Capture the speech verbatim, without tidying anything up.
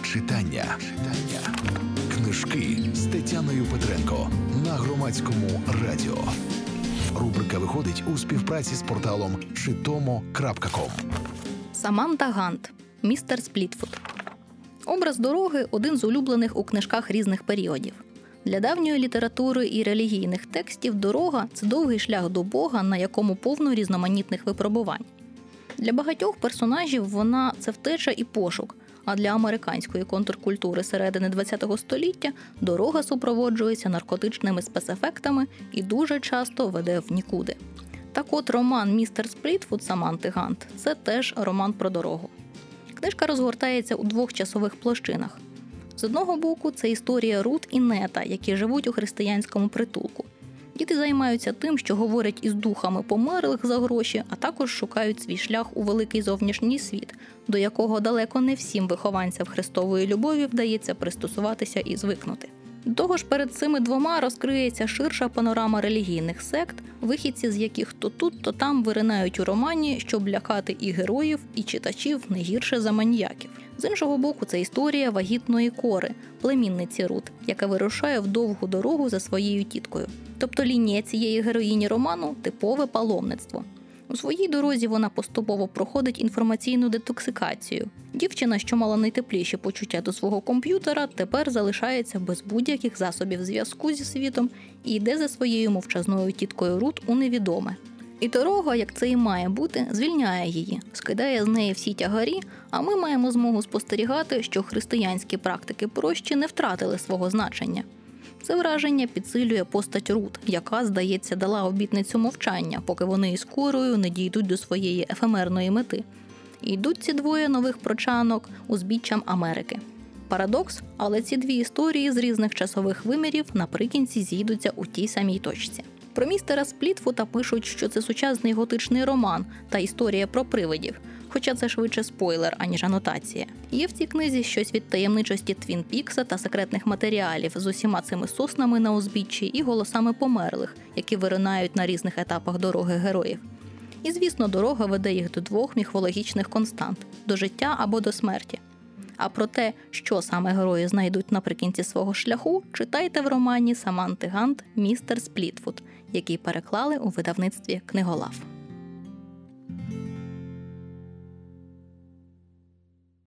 Читання. Книжки з Тетяною Петренко на Громадському радіо. Рубрика виходить у співпраці з порталом читомо крапка ком. Саманта Гант. Містер Сплітфут. Образ дороги – один з улюблених у книжках різних періодів. Для давньої літератури і релігійних текстів дорога – це довгий шлях до Бога, на якому повно різноманітних випробувань. Для багатьох персонажів вона – це втеча і пошук, а для американської контркультури середини ХХ століття дорога супроводжується наркотичними спецефектами і дуже часто веде в нікуди. Так от роман «Містер Сплітфут» Саманти Гант – це теж роман про дорогу. Книжка розгортається у двох часових площинах. З одного боку, це історія Рут і Нета, які живуть у християнському притулку. Діти займаються тим, що говорять із духами померлих за гроші, а також шукають свій шлях у великий зовнішній світ, до якого далеко не всім вихованцям Христової любові вдається пристосуватися і звикнути. До того ж, перед цими двома розкриється ширша панорама релігійних сект, вихідці з яких то тут, то там виринають у романі, щоб лякати і героїв, і читачів не гірше за маніяків. З іншого боку, це історія вагітної Кори, племінниці Рут, яка вирушає в довгу дорогу за своєю тіткою. Тобто лінія цієї героїні роману – типове паломництво. У своїй дорозі вона поступово проходить інформаційну детоксикацію. Дівчина, що мала найтепліші почуття до свого комп'ютера, тепер залишається без будь-яких засобів зв'язку зі світом і йде за своєю мовчазною тіткою Рут у невідоме. І дорога, як це і має бути, звільняє її, скидає з неї всі тягарі, а ми маємо змогу спостерігати, що християнські практики прощі не втратили свого значення. Це враження підсилює постать Рут, яка, здається, дала обітницю мовчання, поки вони із Корою не дійдуть до своєї ефемерної мети. І йдуть ці двоє нових прочанок узбіччям Америки. Парадокс, але ці дві історії з різних часових вимірів наприкінці зійдуться у тій самій точці. Про містера Сплітфута пишуть, що це сучасний готичний роман та історія про привидів, хоча це швидше спойлер, аніж анотація. Є в цій книзі щось від таємничості Твін Пікса та секретних матеріалів з усіма цими соснами на узбіччі і голосами померлих, які виринають на різних етапах дороги героїв. І, звісно, дорога веде їх до двох міфологічних констант – до життя або до смерті. А про те, що саме герої знайдуть наприкінці свого шляху, читайте в романі Саманти Гант «Містер Сплітфут», який переклали у видавництві «Книголав».